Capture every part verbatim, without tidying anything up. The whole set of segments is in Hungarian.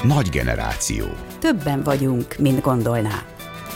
Nagy generáció. Többen vagyunk, mint gondolná.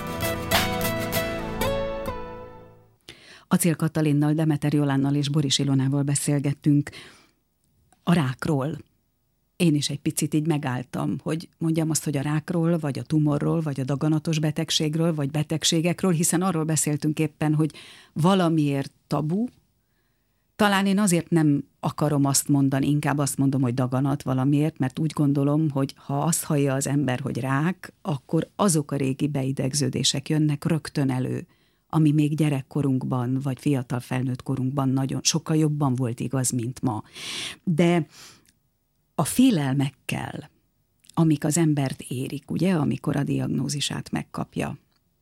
Acél Katalinnal, Demeter Jolánnal és Boris Ilonával beszélgettünk a rákról. Én is egy picit így megálltam, hogy mondjam azt, hogy a rákról, vagy a tumorról, vagy a daganatos betegségről, vagy betegségekről, hiszen arról beszéltünk éppen, hogy valamiért tabu. Talán én azért nem akarom azt mondani, inkább azt mondom, hogy daganat valamiért, mert úgy gondolom, hogy ha azt hallja az ember, hogy rák, akkor azok a régi beidegződések jönnek rögtön elő, ami még gyerekkorunkban, vagy fiatal felnőtt korunkban nagyon sokkal jobban volt igaz, mint ma. De a félelmekkel, amik az embert érik, ugye, amikor a diagnózisát megkapja.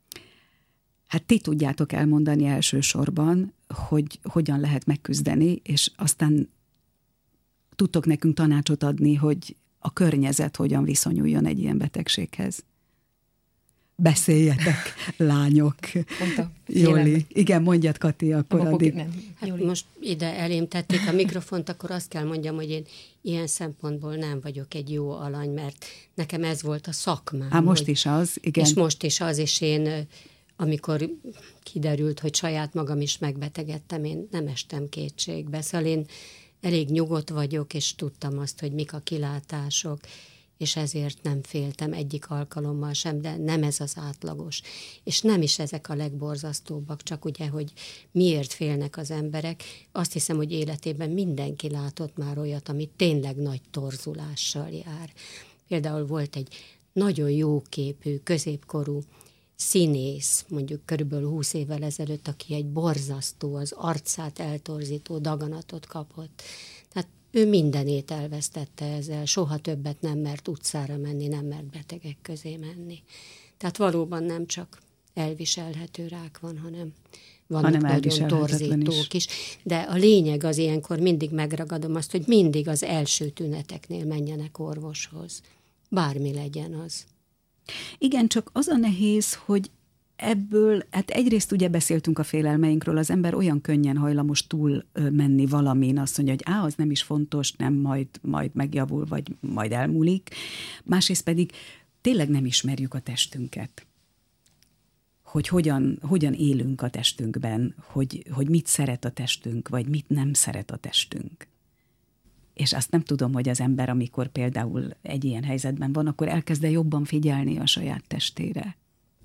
Hát ti tudjátok elmondani elsősorban, hogy hogyan lehet megküzdeni, és aztán tudtok nekünk tanácsot adni, hogy a környezet hogyan viszonyuljon egy ilyen betegséghez. Beszéljetek, lányok. Joli. Igen, mondjad, Kati, akkor Abba addig. Hát most ide elém tették a mikrofont, akkor azt kell mondjam, hogy én ilyen szempontból nem vagyok egy jó alany, mert nekem ez volt a szakmám. Hát most hogy, is az, igen. És most is az, és én, amikor kiderült, hogy saját magam is megbetegedtem, én nem estem kétségbe. Szóval én elég nyugodt vagyok, és tudtam azt, hogy mik a kilátások, és ezért nem féltem egyik alkalommal sem, de nem ez az átlagos. És nem is ezek a legborzasztóbbak, csak ugye, hogy miért félnek az emberek. Azt hiszem, hogy életében mindenki látott már olyat, ami tényleg nagy torzulással jár. Például volt egy nagyon jóképű, középkorú színész, mondjuk körülbelül húsz évvel ezelőtt, aki egy borzasztó, az arcát eltorzító daganatot kapott. Tehát ő mindenét elvesztette ezzel, soha többet nem mert utcára menni, nem mert betegek közé menni. Tehát valóban nem csak elviselhető rák van, hanem vannak hanem nagyon torzítók is. is. De a lényeg az ilyenkor, mindig megragadom azt, hogy mindig az első tüneteknél menjenek orvoshoz. Bármi legyen az. Igen, csak az a nehéz, hogy ebből, hát egyrészt ugye beszéltünk a félelmeinkről, az ember olyan könnyen hajlamos túl menni valamin, azt mondja, hogy á, az nem is fontos, nem, majd, majd megjavul, vagy majd elmúlik. Másrészt pedig tényleg nem ismerjük a testünket. Hogy hogyan, hogyan élünk a testünkben, hogy, hogy mit szeret a testünk, vagy mit nem szeret a testünk. És azt nem tudom, hogy az ember, amikor például egy ilyen helyzetben van, akkor elkezd jobban figyelni a saját testére.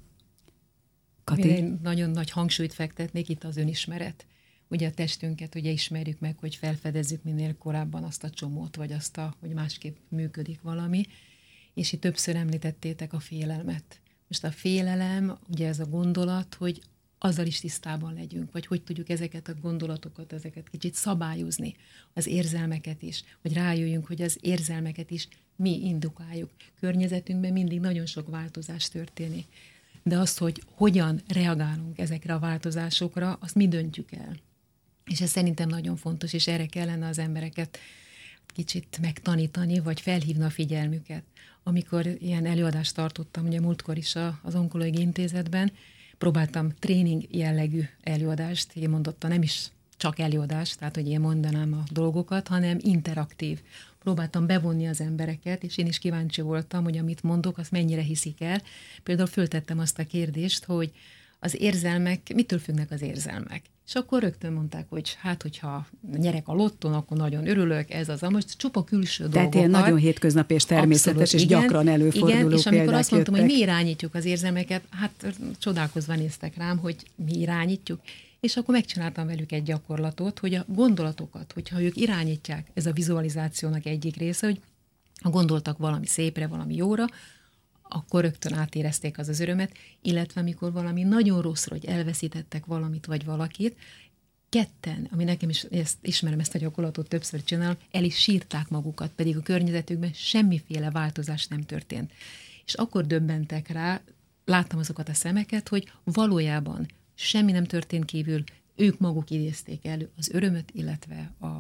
Kati? Én nagyon nagy hangsúlyt fektetnék itt az önismeret. Ugye a testünket ugye ismerjük meg, hogy felfedezzük minél korábban azt a csomót, vagy azt, a, hogy másképp működik valami. És itt többször említettétek a félelmet. Most a félelem, ugye ez a gondolat, hogy azzal is tisztában legyünk, vagy hogy tudjuk ezeket a gondolatokat, ezeket kicsit szabályozni, az érzelmeket is, hogy rájöjjünk, hogy az érzelmeket is mi indukáljuk. Környezetünkben mindig nagyon sok változás történik. De azt, hogy hogyan reagálunk ezekre a változásokra, azt mi döntjük el. És ez szerintem nagyon fontos, és erre kellene az embereket kicsit megtanítani, vagy felhívni a figyelmüket. Amikor ilyen előadást tartottam, ugye múltkor is az Onkológiai Intézetben, próbáltam tréning jellegű előadást, én mondottam, nem is csak előadást, tehát hogy én mondanám a dolgokat, hanem interaktív. Próbáltam bevonni az embereket, és én is kíváncsi voltam, hogy amit mondok, azt mennyire hiszik el. Például föltettem azt a kérdést, hogy az érzelmek, mitől függnek az érzelmek? És akkor rögtön mondták, hogy hát, hogyha nyerek a lotton, akkor nagyon örülök, ez az, most csupa külső Tehát dolgokat. Tehát ilyen nagyon hétköznapi és természetes, abszolút, és igen, gyakran előforduló igen, és amikor azt mondtam, jöttek. hogy mi irányítjuk az érzelmeket, hát csodálkozva néztek rám, hogy mi irányítjuk. És akkor megcsináltam velük egy gyakorlatot, hogy a gondolatokat, hogyha ők irányítják, ez a vizualizációnak egyik része, hogy ha gondoltak valami szépre, valami jóra, akkor rögtön átérezték az az örömet, illetve amikor valami nagyon rosszra, hogy elveszítettek valamit vagy valakit, ketten, ami nekem is, ezt, ismerem ezt a gyakorlatot, többször csinálom, el is sírták magukat, pedig a környezetükben semmiféle változás nem történt. És akkor döbbentek rá, láttam azokat a szemeket, hogy valójában semmi nem történt kívül, ők maguk idézték elő az örömöt, illetve a,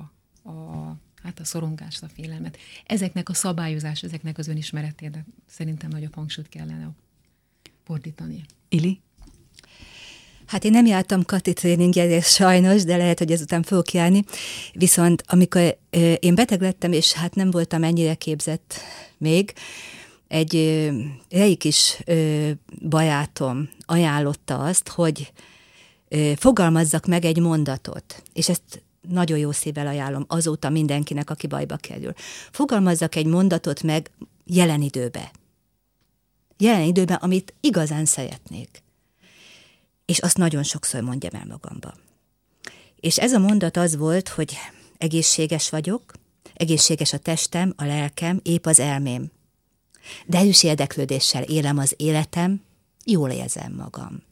a, hát a szorongást, a félelmet. Ezeknek a szabályozás, ezeknek az önismeretére szerintem nagyobb hangsúlyt kellene fordítani. Ili? Hát én nem jártam Kati tréningjelre sajnos, de lehet, hogy ezután fogok járni. Viszont amikor én beteg lettem, és hát nem voltam ennyire képzett még, egy reikis barátom ajánlotta azt, hogy fogalmazzak meg egy mondatot, és ezt nagyon jó szívvel ajánlom azóta mindenkinek, aki bajba kerül. Fogalmazzak egy mondatot meg jelen időbe. Jelen időben, amit igazán szeretnék. És azt nagyon sokszor mondjam el magamba. És ez a mondat az volt, hogy egészséges vagyok, egészséges a testem, a lelkem, épp az elmém. De erős érdeklődéssel élem az életem, jól érzem magam.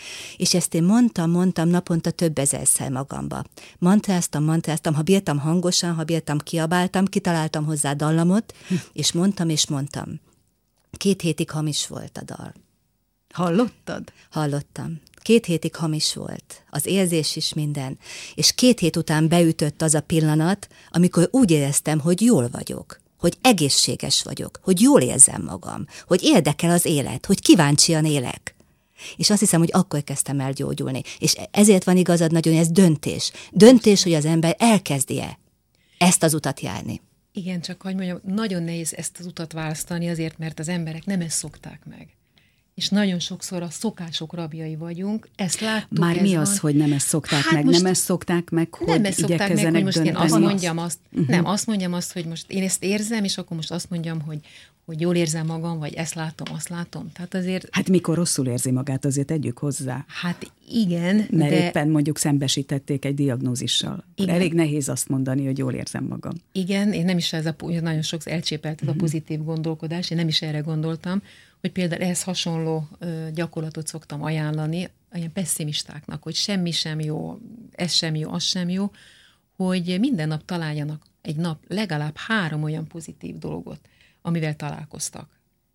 És ezt én mondtam, mondtam naponta több ezerszer magamba. Mantráztam, mantráztam, ha bírtam hangosan, ha bírtam, kiabáltam, kitaláltam hozzá dallamot, és mondtam, és mondtam. Két hétig hamis volt a dal. Hallottad? Hallottam. Két hétig hamis volt. Az érzés is minden. És két hét után beütött az a pillanat, amikor úgy éreztem, hogy jól vagyok, hogy egészséges vagyok, hogy jól érzem magam, hogy érdekel az élet, hogy kíváncsian élek. És azt hiszem, hogy akkor kezdtem el gyógyulni. És ezért van igazad nagyon, ez döntés. Döntés, hogy az ember elkezdi-e ezt az utat járni. Igen, csak hogy mondjam, nagyon nehéz ezt az utat választani azért, mert az emberek nem ezt szokták meg. És nagyon sokszor a szokások rabjai vagyunk, ezt láttuk. Már mi van. az, hogy nem ezt szokták hát meg? Nem ezt szokták meg, hogy nem ezt szokták meg, hogy most dönteni? én azt mondjam azt, uh-huh. nem, azt mondjam azt, hogy most én ezt érzem, és akkor most azt mondjam, hogy, hogy jól érzem magam, vagy ezt látom, azt látom. Tehát azért... Hát mikor rosszul érzi magát, azért tegyük hozzá. Hát igen, Mert de... éppen mondjuk szembesítették egy diagnózissal. Igen. Elég nehéz azt mondani, hogy jól érzem magam. Igen, én nem is ez a, nagyon sok elcsépelt ez uh-huh. a pozitív gondolkodás, én nem is erre gondoltam, hogy például ehhez hasonló ö, gyakorlatot szoktam ajánlani olyan pessimistáknak, hogy semmi sem jó, ez sem jó, az sem jó, hogy minden nap találjanak egy nap legalább három olyan pozitív dolgot, amivel találkoztak.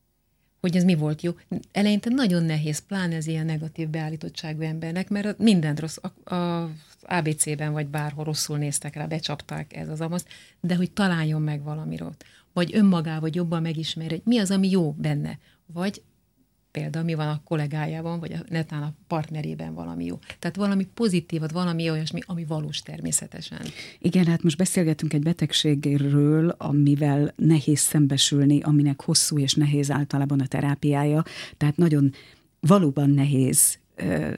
Hogy ez mi volt jó. Eleinte nagyon nehéz, pláne ez ilyen negatív beállítottságú embernek, mert mindent rossz, a, a á bé cében vagy bárhol rosszul néztek rá, becsapták ez az amazt, de hogy találjon meg valamiről. Vagy önmagával jobban megismerni, hogy mi az, ami jó benne. Vagy például mi van a kollégájában, vagy a, netán a partnerében valami jó. Tehát valami pozitívat, valami olyasmi, ami valós természetesen. Igen, hát most beszélgetünk egy betegségről, amivel nehéz szembesülni, aminek hosszú és nehéz általában a terápiája. Tehát nagyon valóban nehéz ö,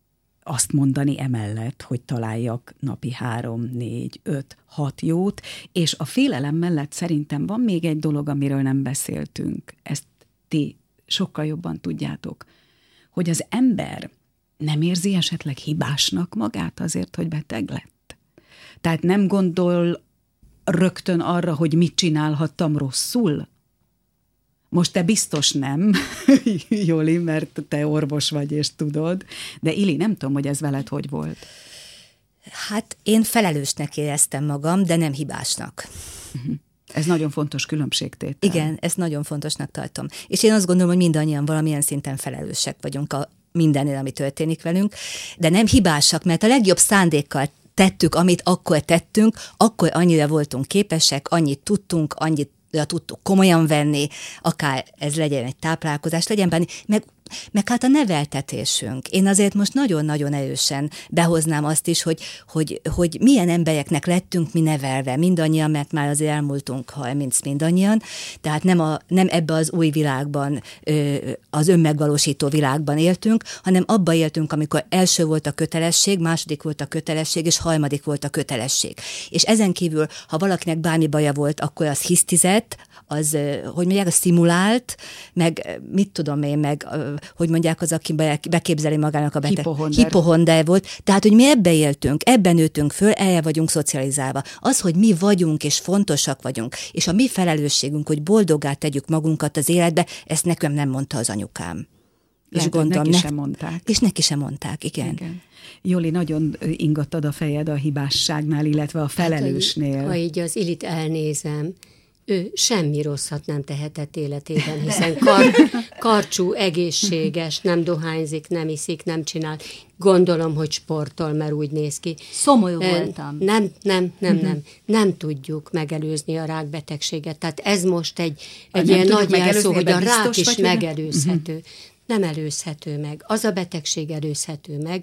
azt mondani emellett, hogy találjak napi három, négy, öt, hat jót, és a félelem mellett szerintem van még egy dolog, amiről nem beszéltünk. Ezt ti sokkal jobban tudjátok, hogy az ember nem érzi esetleg hibásnak magát azért, hogy beteg lett. Tehát nem gondol rögtön arra, hogy mit csinálhattam rosszul. Most te biztos nem, Joli, mert te orvos vagy és tudod, de Ili, nem tudom, hogy ez veled hogy volt. Hát én felelősnek éreztem magam, de nem hibásnak. Uh-huh. Ez nagyon fontos különbségtétel. Igen, ezt nagyon fontosnak tartom. És én azt gondolom, hogy mindannyian valamilyen szinten felelősek vagyunk a mindennél, ami történik velünk, de nem hibásak, mert a legjobb szándékkal tettük, amit akkor tettünk, akkor annyira voltunk képesek, annyit tudtunk, annyit tudtuk komolyan venni, akár ez legyen egy táplálkozás, legyen benne, meg, meg hát a neveltetésünk. Én azért most nagyon-nagyon erősen behoznám azt is, hogy, hogy, hogy milyen embereknek lettünk mi nevelve, mindannyian, mert már azért elmúltunk harminc mindannyian, tehát nem, a, nem ebbe az új világban, az önmegvalósító világban éltünk, hanem abba éltünk, amikor első volt a kötelesség, második volt a kötelesség, és harmadik volt a kötelesség. És ezen kívül, ha valakinek bármi baja volt, akkor az hisztizett, az, hogy mondják, az szimulált, meg mit tudom én, meg hogy mondják az, aki beképzeli magának a beteg. Hipohonder. Hipohonder volt. Tehát, hogy mi ebbe éltünk, ebben nőttünk föl, erre vagyunk szocializálva. Az, hogy mi vagyunk és fontosak vagyunk, és a mi felelősségünk, hogy boldoggá tegyük magunkat az életbe, ezt nekem nem mondta az anyukám. Lehet, és gondolom, neki ne... sem mondták. És neki sem mondták, igen. igen. Joli, nagyon ingattad a fejed a hibásságnál, illetve a felelősnél. Hát, ha így az Ilit elnézem, ő semmi rosszat nem tehetett életében, hiszen kar, karcsú, egészséges, nem dohányzik, nem iszik, nem csinál. Gondolom, hogy sportol, mert úgy néz ki. Szomorú voltam. Nem, nem, nem, nem. Nem tudjuk megelőzni a rákbetegséget. Tehát ez most egy, egy ilyen nagy jelszó, hogy a rák is megelőzhető. Uh-huh. Nem előzhető meg. Az a betegség előzhető meg,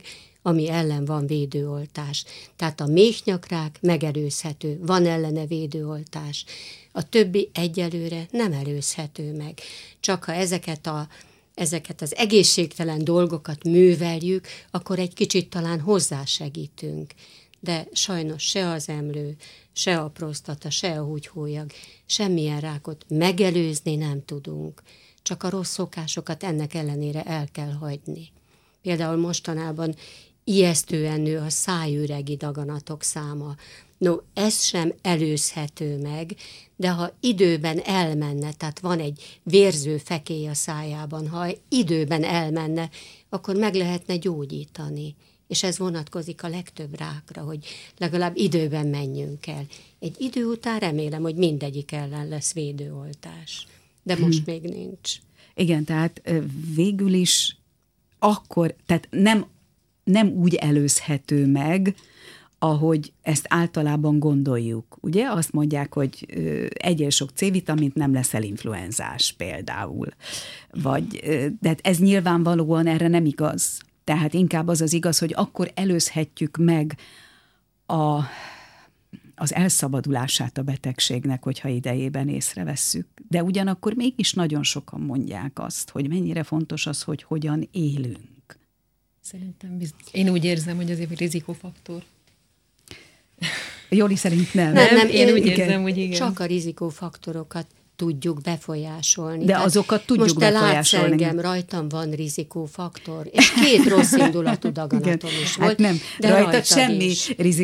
ami ellen van védőoltás. Tehát a méhnyakrák megelőzhető, van ellene védőoltás. A többi egyelőre nem előzhető meg. Csak ha ezeket a ezeket az egészségtelen dolgokat műveljük, akkor egy kicsit talán hozzásegítünk. De sajnos se az emlő, se a prosztata, se a húgyhólyag, semmilyen rákot megelőzni nem tudunk. Csak a rossz szokásokat ennek ellenére el kell hagyni. Például mostanában ijesztően nő a szájüregi daganatok száma. No, ez sem előzhető meg, de ha időben elmenne, tehát van egy vérző fekély a szájában, ha időben elmenne, akkor meg lehetne gyógyítani. És ez vonatkozik a legtöbb rákra, hogy legalább időben menjünk el. Egy idő után remélem, hogy mindegyik ellen lesz védőoltás. De most hmm. még nincs. Igen, tehát végül is akkor, tehát nem, nem úgy előzhető meg, ahogy ezt általában gondoljuk. Ugye azt mondják, hogy egyél sok C-vitamint, nem leszel influenzás például. Vagy, de ez nyilvánvalóan erre nem igaz. Tehát inkább az az igaz, hogy akkor előzhetjük meg a, az elszabadulását a betegségnek, hogyha idejében észrevesszük. De ugyanakkor mégis nagyon sokan mondják azt, hogy mennyire fontos az, hogy hogyan élünk. Szerintem biztos. Én úgy érzem, hogy azért egy rizikófaktor. Joli szerint nem. Nem, nem, én, én úgy igen. érzem, hogy igen. Csak a rizikófaktorokat tudjuk befolyásolni. De azokat tudjuk most befolyásolni. Most te látsz engem, rajtam van rizikófaktor, és két rossz indulatú daganatom is volt. Hát nem, de rajtad semmi is. rizikófaktor